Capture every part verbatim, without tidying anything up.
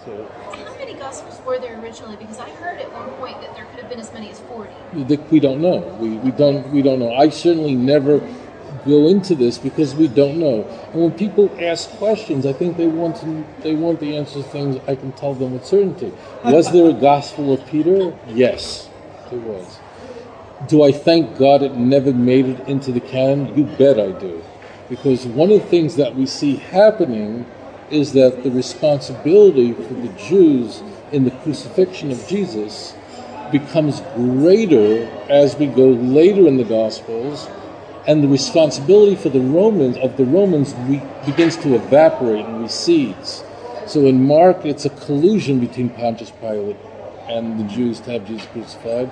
So, how many Gospels were there originally? Because I heard at one point that there could have been as many as forty. We don't know. We we don't we don't know. I certainly never go into this because we don't know. And when people ask questions, I think they want to they want the answers to things I can tell them with certainty. Was there a Gospel of Peter? Yes, there was. Do I thank God it never made it into the canon? You bet I do. Because one of the things that we see happening is that the responsibility for the Jews in the crucifixion of Jesus becomes greater as we go later in the Gospels, and the responsibility for the Romans of the Romans re- begins to evaporate and recedes. So in Mark, it's a collusion between Pontius Pilate and the Jews to have Jesus crucified.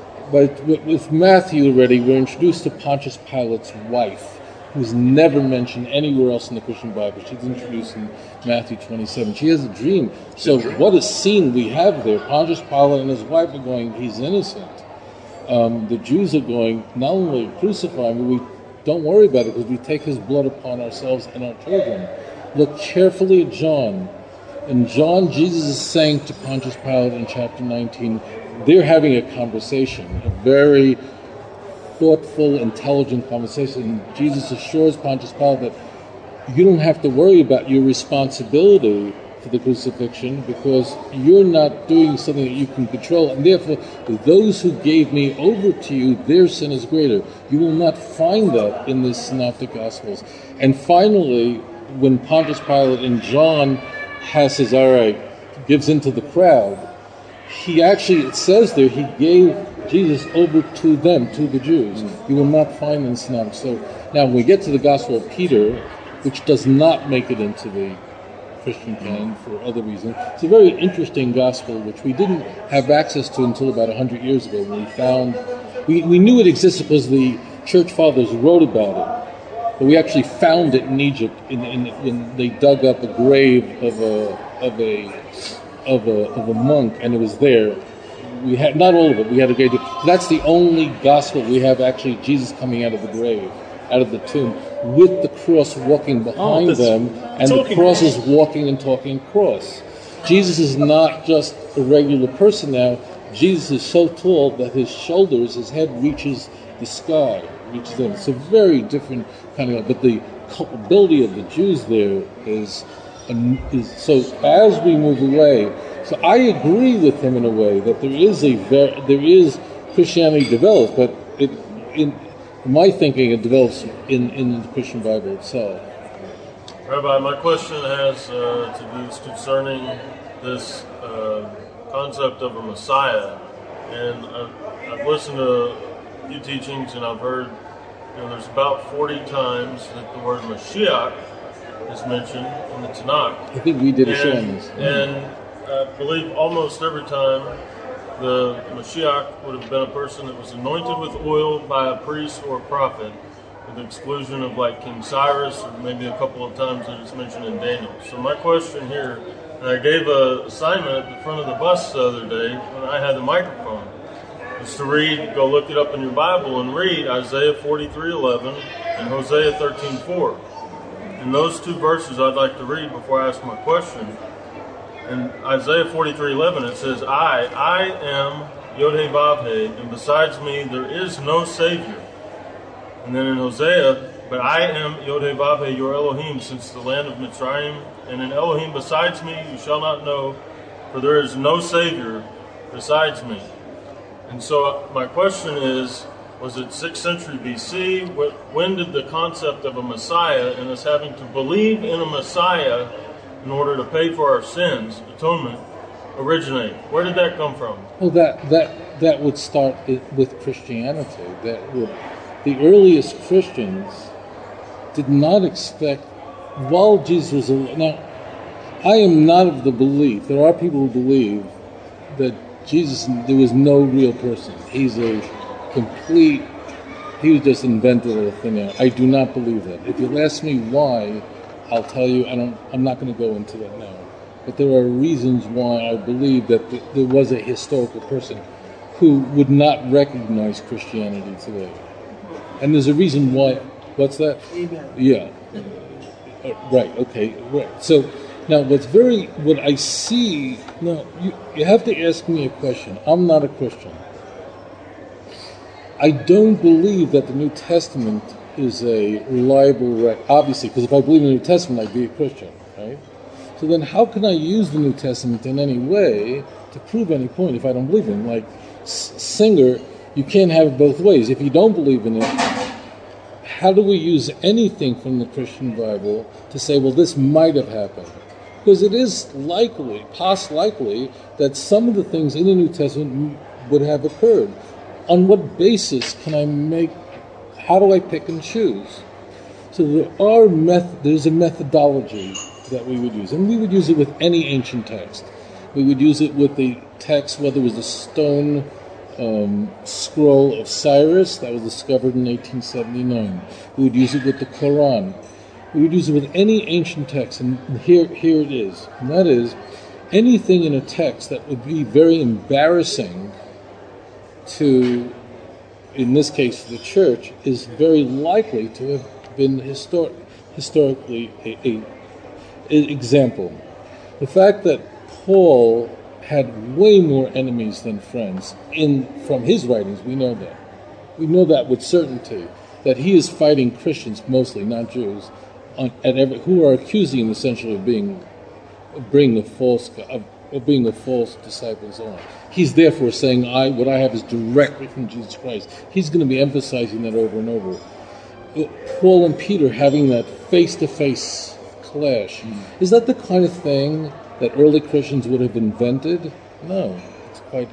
But with Matthew already, we're introduced to Pontius Pilate's wife, who's never mentioned anywhere else in the Christian Bible. She's introduced in Matthew twenty-seven. She has a dream. So what a scene we have there. Pontius Pilate and his wife are going, he's innocent. Um, the Jews are going, not only crucify him, but we don't worry about it because we take his blood upon ourselves and our children. Look carefully at John. In John, Jesus is saying to Pontius Pilate in chapter nineteen, they're having a conversation, a very thoughtful, intelligent conversation. Jesus assures Pontius Pilate that you don't have to worry about your responsibility for the crucifixion because you're not doing something that you can control, and therefore those who gave me over to you, their sin is greater. You will not find that in the Synoptic Gospels. And finally, when Pontius Pilate in John has his, all right, gives into the crowd, he actually, it says there, he gave Jesus over to them, to the Jews. You will not find in the Synoptic. So now when we get to the Gospel of Peter, which does not make it into the Christian canon for other reasons, it's a very interesting gospel which we didn't have access to until about one hundred years ago when we found, we, we knew it existed because the church fathers wrote about it, but we actually found it in Egypt in, in, when they dug up a grave of a of a of a of a monk, and it was there. We had not all of it. We had a grave. So that's the only gospel we have actually Jesus coming out of the grave, out of the tomb, with the cross walking behind oh, them, and the cross is walking and talking cross. Jesus is not just a regular person now. Jesus is so tall that his shoulders, his head reaches the sky, reaches them. It's a very different kind of, but the culpability of the Jews there is, is so as we move away. So I agree with him in a way that there is a ver- there is Christianity develops, but it in my thinking it develops in, in the Christian Bible itself. Rabbi, my question has uh, to do concerning this uh, concept of a Messiah, and I've, I've listened to a few teachings, and I've heard, you know, there's about forty times that the word Mashiach is mentioned in the Tanakh. I think we did a and, show on this. And I believe almost every time the Mashiach would have been a person that was anointed with oil by a priest or a prophet, with the exclusion of like King Cyrus, or maybe a couple of times that it's mentioned in Daniel. So my question here, and I gave an assignment at the front of the bus the other day when I had the microphone, was to read, go look it up in your Bible and read Isaiah forty-three eleven and Hosea thirteen four. In those two verses I'd like to read before I ask my question. In Isaiah forty-three eleven, it says, I, I am Yod-Heh-Vav-Heh, and besides me there is no Savior. And then in Hosea, but I am Yod-Heh-Vav-Heh, your Elohim, since the land of Mitzrayim, and in Elohim besides me you shall not know, for there is no Savior besides me. And so my question is, was it sixth century B C? When did the concept of a Messiah and us having to believe in a Messiah in order to pay for our sins, atonement, originate? Where did that come from? Well, that that that would start with Christianity. That would, the earliest Christians did not expect, while Jesus was alive. Now, I am not of the belief. There are people who believe that Jesus, there was no real person. He's a complete. He was just invented out of thin air. I do not believe that. If you'll ask me why, I'll tell you, I don't, I'm not going to go into that now. But there are reasons why I believe that th- there was a historical person who would not recognize Christianity today. And there's a reason why. What's that? Amen. Yeah. Uh, right, okay. Right. So Now, what's very, what I see, now, you, you have to ask me a question. I'm not a Christian. I don't believe that the New Testament is a reliable record, obviously, because if I believe in the New Testament, I'd be a Christian, right? So then how can I use the New Testament in any way to prove any point if I don't believe in it? Like Singer, you can't have it both ways. If you don't believe in it, how do we use anything from the Christian Bible to say, well, this might have happened? Because it is likely, past likely, that some of the things in the New Testament would have occurred. On what basis can I make, how do I pick and choose? So there are meth- there's a methodology that we would use, and we would use it with any ancient text. We would use it with the text, whether it was the stone um, scroll of Cyrus that was discovered in eighteen seventy-nine. We would use it with the Quran. We would use it with any ancient text, and here, here it is. And that is, anything in a text that would be very embarrassing to, in this case, the church, is very likely to have been histor- historically a, a, a example. The fact that Paul had way more enemies than friends, in from his writings, we know that. We know that with certainty, that he is fighting Christians mostly, not Jews, on, at every, who are accusing him essentially of being, of bringing a false, of, of being a false disciples on. He's therefore saying, "I what I have is directly from Jesus Christ." He's going to be emphasizing that over and over. Paul and Peter having that face-to-face clash. Mm. Is that the kind of thing that early Christians would have invented? No, it's quite.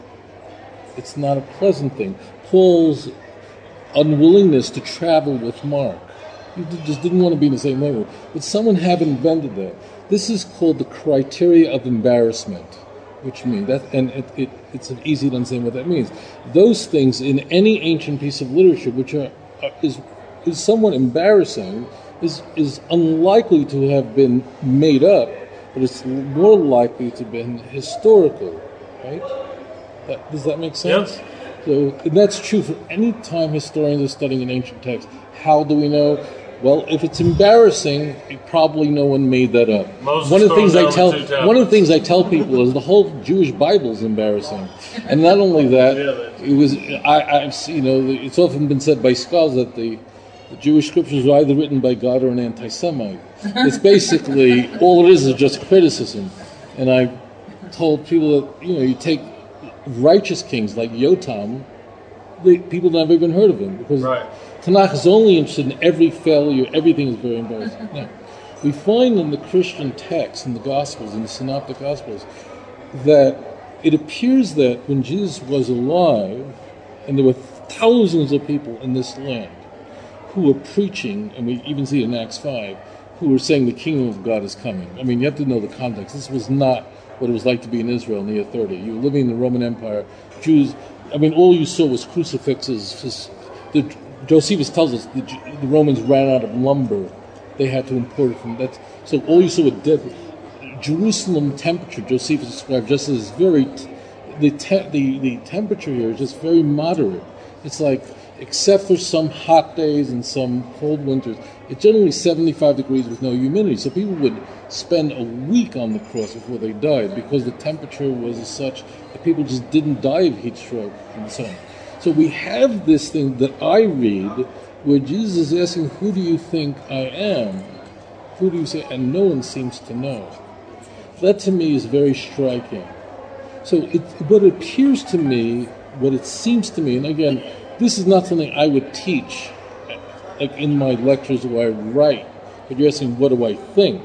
It's not a pleasant thing. Paul's unwillingness to travel with Mark. He just didn't want to be in the same neighborhood. Would someone have invented that? This is called the criteria of embarrassment, which means that, and it, it, it's easy to understand what that means. Those things in any ancient piece of literature, which are, are is is somewhat embarrassing, is is unlikely to have been made up, but it's more likely to have been historical, right? That, does that make sense? Yep. So, and that's true for any time historians are studying an ancient text. How do we know? Well, if it's embarrassing, probably no one made that up. Moses one of the things I tell the one of the things I tell people is the whole Jewish Bible is embarrassing, and not only that, it was I, I've you know it's often been said by scholars that the, the Jewish scriptures are either written by God or an anti-Semite. It's basically all it is is just criticism, and I told people that you know you take righteous kings like Yotam, they, people never even heard of him because. Right. Tanakh is only interested in every failure. Everything is very embarrassing. Now, we find in the Christian texts, in the Gospels, in the Synoptic Gospels, that it appears that when Jesus was alive, and there were thousands of people in this land who were preaching, and we even see it in Acts five, who were saying the kingdom of God is coming. I mean, you have to know the context. This was not what it was like to be in Israel in the year thirty. You were living in the Roman Empire. Jews, I mean, all you saw was crucifixes. Just, the, Josephus tells us the, the Romans ran out of lumber. They had to import it from that. So all you saw was dead. Jerusalem temperature, Josephus described just as very, t- the, te- the the temperature here is just very moderate. It's like, except for some hot days and some cold winters, it's generally seventy-five degrees with no humidity. So people would spend a week on the cross before they died because the temperature was as such that people just didn't die of heat stroke in the sun. So we have this thing that I read where Jesus is asking, who do you think I am? Who do you say? And no one seems to know. That to me is very striking. So it, what appears to me, what it seems to me, and again, this is not something I would teach like in my lectures where I write, but you're asking, what do I think?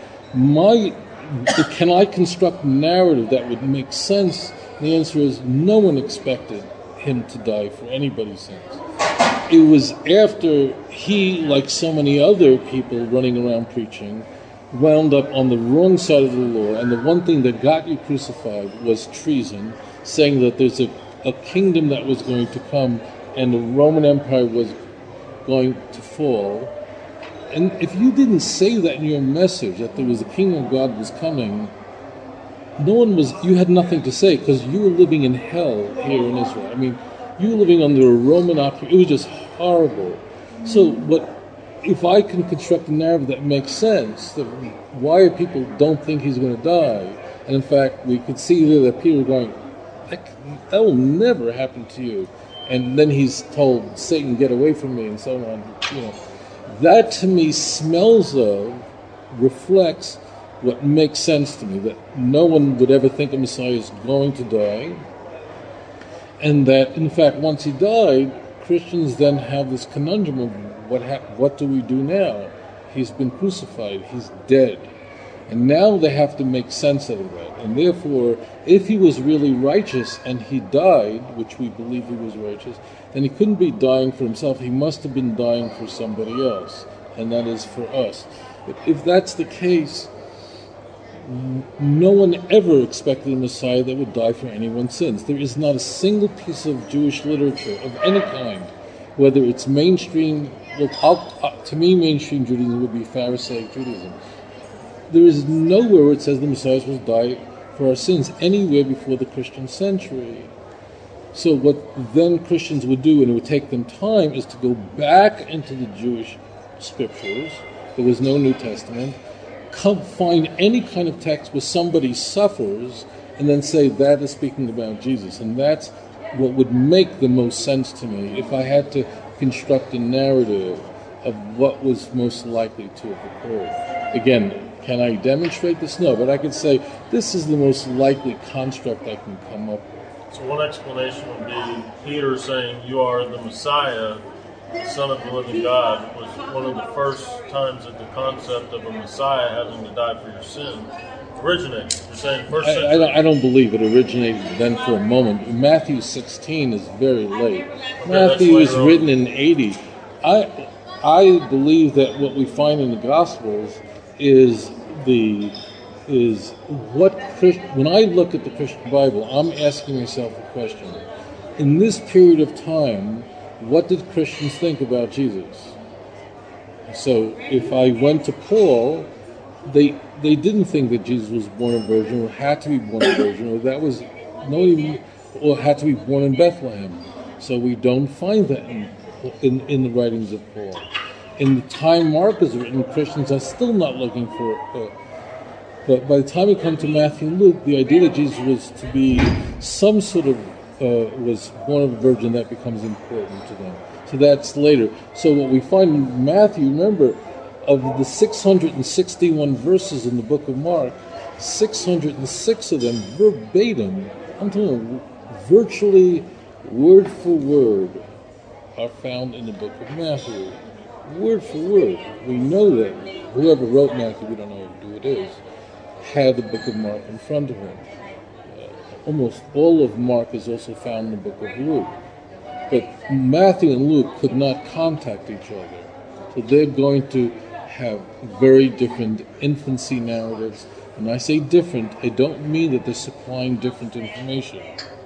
My, can I construct a narrative that would make sense? And the answer is no one expected him to die for anybody's sins. It was after he, like so many other people running around preaching, wound up on the wrong side of the law, and the one thing that got you crucified was treason, saying that there's a, a kingdom that was going to come and the Roman Empire was going to fall. And if you didn't say that in your message, that there was a kingdom of God was coming, no one was, you had nothing to say because you were living in hell here in Israel. I mean, you were living under a Roman occupation. It was just horrible. So what if I can construct a narrative that makes sense, that why people don't think he's going to die, and in fact, we could see there that Peter going, that, that will never happen to you, and then he's told, Satan, get away from me, and so on. You know, that to me smells of, reflects what makes sense to me, that no one would ever think a Messiah is going to die, and that, in fact, once he died, Christians then have this conundrum of what ha- what do we do now? He's been crucified, he's dead. And now they have to make sense out of that. And therefore, if he was really righteous and he died, which we believe he was righteous, then he couldn't be dying for himself. He must have been dying for somebody else, and that is for us. But if that's the case, no one ever expected a Messiah that would die for anyone's sins. There is not a single piece of Jewish literature of any kind, whether it's mainstream, well, I'll, to me mainstream Judaism would be Pharisaic Judaism. There is nowhere where it says the Messiah will die for our sins, anywhere before the Christian century. So what then Christians would do, and it would take them time, is to go back into the Jewish scriptures. There was no New Testament. Come find any kind of text where somebody suffers and then say that is speaking about Jesus. And that's what would make the most sense to me if I had to construct a narrative of what was most likely to have occurred. Again, can I demonstrate this? No, but I could say this is the most likely construct I can come up with. So one explanation would be Peter saying, you are the Messiah, Son of the living God, was one of the first times that the concept of a Messiah having to die for your sin originated. You're saying first century. I, I, don't, I don't believe it originated then for a moment. Matthew sixteen is very late. Okay, Matthew is written in eighty. I I believe that what we find in the Gospels is the is what Christ, when I look at the Christian Bible, I'm asking myself a question. In this period of time, what did Christians think about Jesus? So if I went to Paul, they they didn't think that Jesus was born a virgin or had to be born a virgin, or that was no even or had to be born in Bethlehem. So we don't find that in in, in the writings of Paul. In the time Mark is written, Christians are still not looking for. Uh, but by the time we come to Matthew and Luke, the idea that Jesus was to be some sort of Uh, was born of a virgin, that becomes important to them. So that's later. So what we find in Matthew, remember, of the six hundred sixty-one verses in the book of Mark, six hundred six of them verbatim, I'm telling you, virtually word for word, are found in the book of Matthew. Word for word. We know that whoever wrote Matthew, we don't know who it is, had the book of Mark in front of him. Almost all of Mark is also found in the book of Luke. But Matthew and Luke could not contact each other. So they're going to have very different infancy narratives. When I say different, I don't mean that they're supplying different information.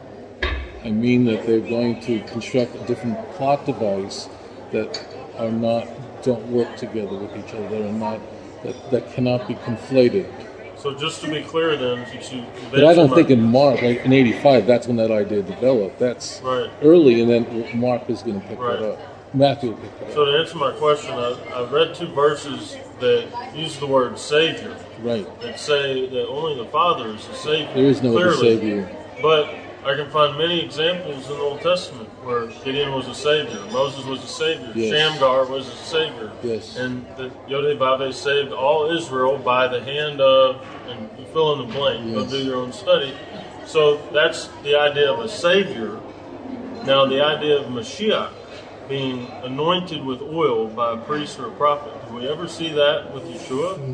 I mean that they're going to construct a different plot device that are not, don't work together with each other, that are not, that, that cannot be conflated. So just to be clear then, since you but I don't think in Mark, like in eighty-five, that's when that idea developed. That's right. Early, and then Mark is going to pick right. that up. Matthew will pick that so up. So to answer my question, I, I read two verses that use the word Savior. Right. That say that only the Father is the Savior. There is no clearly. other Savior. But I can find many examples in the Old Testament where Gideon was a savior, Moses was a savior, yes. Shamgar was a savior, yes. and the Yod-Heh-Vav-Heh saved all Israel by the hand of, and you fill in the blank, yes. Go do your own study. So that's the idea of a savior. Now the idea of Mashiach, being anointed with oil by a priest or a prophet, do we ever see that with Yeshua?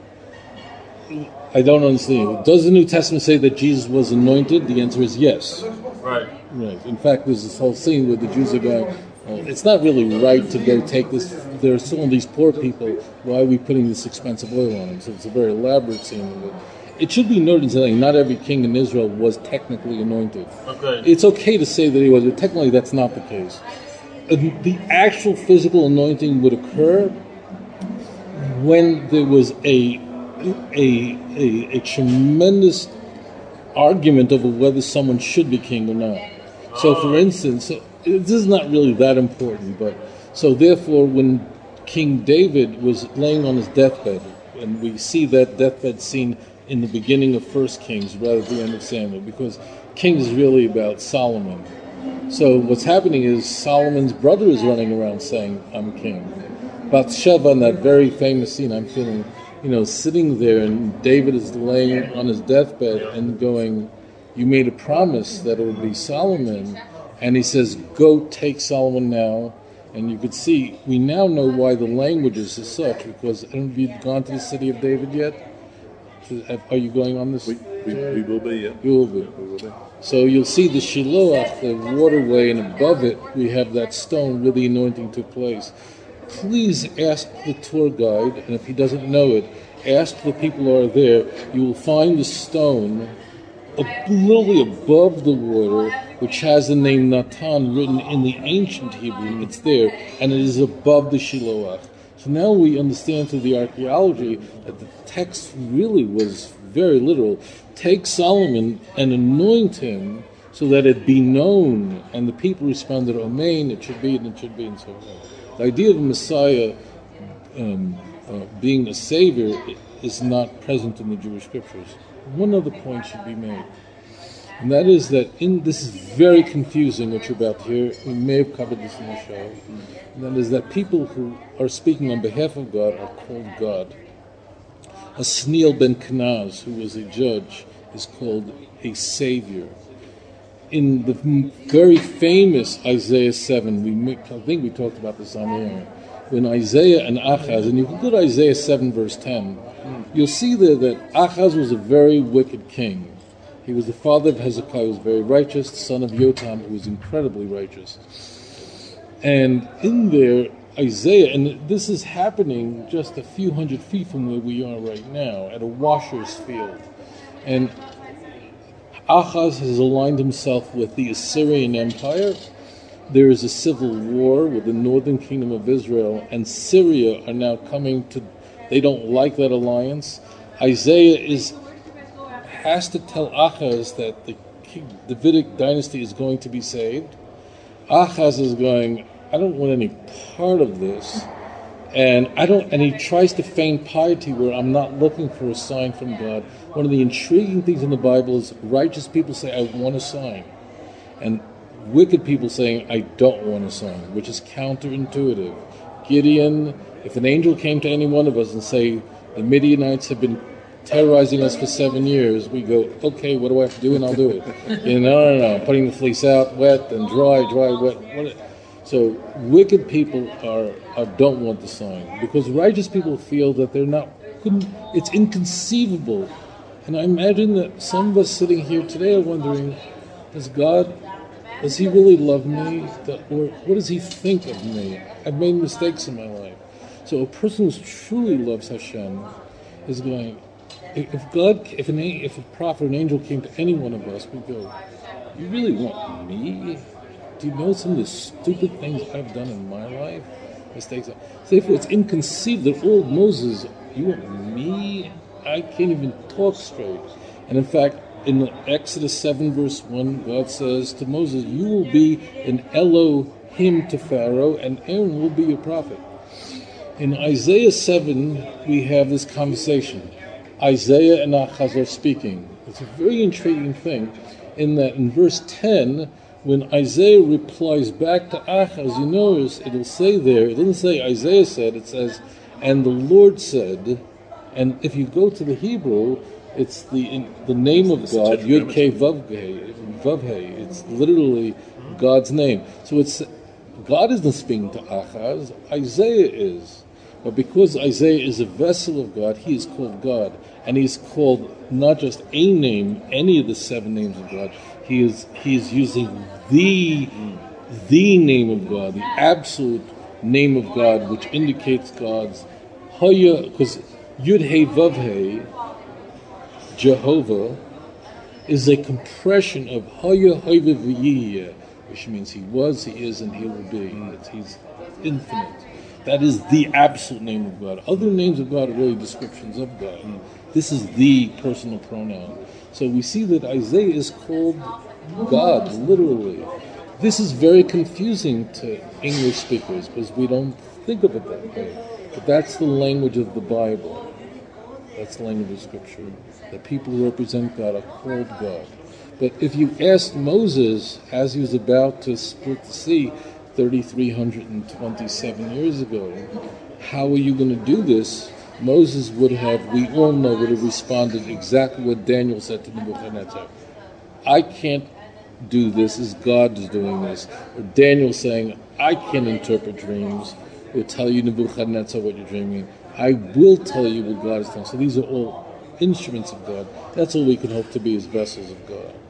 I don't understand. Does the New Testament say that Jesus was anointed? The answer is yes. Right. Right. In fact, there's this whole scene where the Jews are going, oh, it's not really right to go take this. There are still these poor people. Why are we putting this expensive oil on them? So it's a very elaborate scene. It should be noted that not every king in Israel was technically anointed. Okay. It's okay to say that he was, but technically that's not the case. The actual physical anointing would occur when there was a A, a a tremendous argument over whether someone should be king or not. So, for instance, this is not really that important, but so therefore, when King David was laying on his deathbed, and we see that deathbed scene in the beginning of First Kings rather than the end of Samuel, because Kings is really about Solomon. So what's happening is Solomon's brother is running around saying, I'm king. Bathsheba, in that very famous scene, I'm feeling, you know, sitting there, and David is laying on his deathbed and going, you made a promise that it would be Solomon. And he says, go take Solomon now. And you could see, we now know why the language is as such, because have you gone to the city of David yet? Are you going on this? We, we, we will be, yeah. You will be. We will be. So you'll see the Shiloach, the waterway, and above it we have that stone where the anointing took place. Please ask the tour guide, and if he doesn't know it, ask the people who are there. You will find the stone literally above the water, which has the name Natan written in the ancient Hebrew. It's there, and it is above the Shiloach. So now we understand through the archaeology that the text really was very literal. Take Solomon and anoint him so that it be known. And the people responded, Amen, it should be, and it should be, and so on. The idea of a Messiah um, uh, being a savior is not present in the Jewish scriptures. One other point should be made. And that is that in this is very confusing what you're about to hear. We may have covered this in the show. And that is that people who are speaking on behalf of God are called God. Asniel ben Kenaz, who was a judge, is called a savior. In the very famous Isaiah seven, we I think we talked about this on here, when Isaiah and Achaz, and you can go to Isaiah seven verse ten, you'll see there that Achaz was a very wicked king. He was the father of Hezekiah, who was very righteous, the son of Yotam, who was incredibly righteous. And in there, Isaiah, and this is happening just a few hundred feet from where we are right now, at a washer's field. And Achaz has aligned himself with the Assyrian Empire. There is a civil war with the northern kingdom of Israel, and Syria are now coming to, they don't like that alliance. Isaiah is has to tell Achaz that the Davidic dynasty is going to be saved. Achaz is going, I don't want any part of this, and I don't. And he tries to feign piety where I'm not looking for a sign from God. One of the intriguing things in the Bible is righteous people say, I want a sign, and wicked people saying, I don't want a sign, which is counterintuitive. Gideon, if an angel came to any one of us and say, the Midianites have been terrorizing us for seven years, we go, okay, what do I have to do? And I'll do it. You know, no, no, no, I'm putting the fleece out, wet, and dry, dry, wet. What? So wicked people are, are don't want the sign, because righteous people feel that they're not, couldn't, it's inconceivable. And I imagine that some of us sitting here today are wondering, does God, does he really love me? Or what does he think of me? I've made mistakes in my life. So a person who truly loves Hashem is going, if God, if an if a prophet or an angel came to any one of us, we go, you really want me? Do you know some of the stupid things I've done in my life? Mistakes. So therefore, it's inconceivable that old Moses, you want me? I can't even talk straight. And in fact, in Exodus seven verse one, God says to Moses, you will be an Elohim to Pharaoh, and Aaron will be your prophet. In Isaiah seven, we have this conversation. Isaiah and Achaz are speaking. It's a very intriguing thing, in that in verse ten, when Isaiah replies back to Achaz, you notice it'll say there, it doesn't say Isaiah said, it says, and the Lord said. And if you go to the Hebrew, it's the in, the name of God, Yud Kei Vav Hei. It's literally God's name. So it's God isn't speaking to Achaz, Isaiah is. But because Isaiah is a vessel of God, he is called God. And he's called not just a name, any of the seven names of God. He is he is using the the name of God, the absolute name of God, which indicates God's Haya, because Yud Hey Vav Hey, Jehovah, is a compression of Haya Haya V'yiyeh, which means he was, he is, and he will be. It's, he's infinite. That is the absolute name of God. Other names of God are really descriptions of God. This is the personal pronoun. So we see that Isaiah is called God, literally. This is very confusing to English speakers because we don't think of it that way. But that's the language of the Bible. That's the language of Scripture. The people who represent God are called God. But if you asked Moses, as he was about to split the sea three thousand three hundred twenty-seven years ago, how are you going to do this? Moses would have, we all know, would have responded exactly what Daniel said to Nebuchadnezzar. I can't do this as God is doing this. Or Daniel saying, I can't interpret dreams or tell you, Nebuchadnezzar, what you're dreaming. I will tell you what God is telling. So these are all instruments of God. That's all we can hope to be as vessels of God.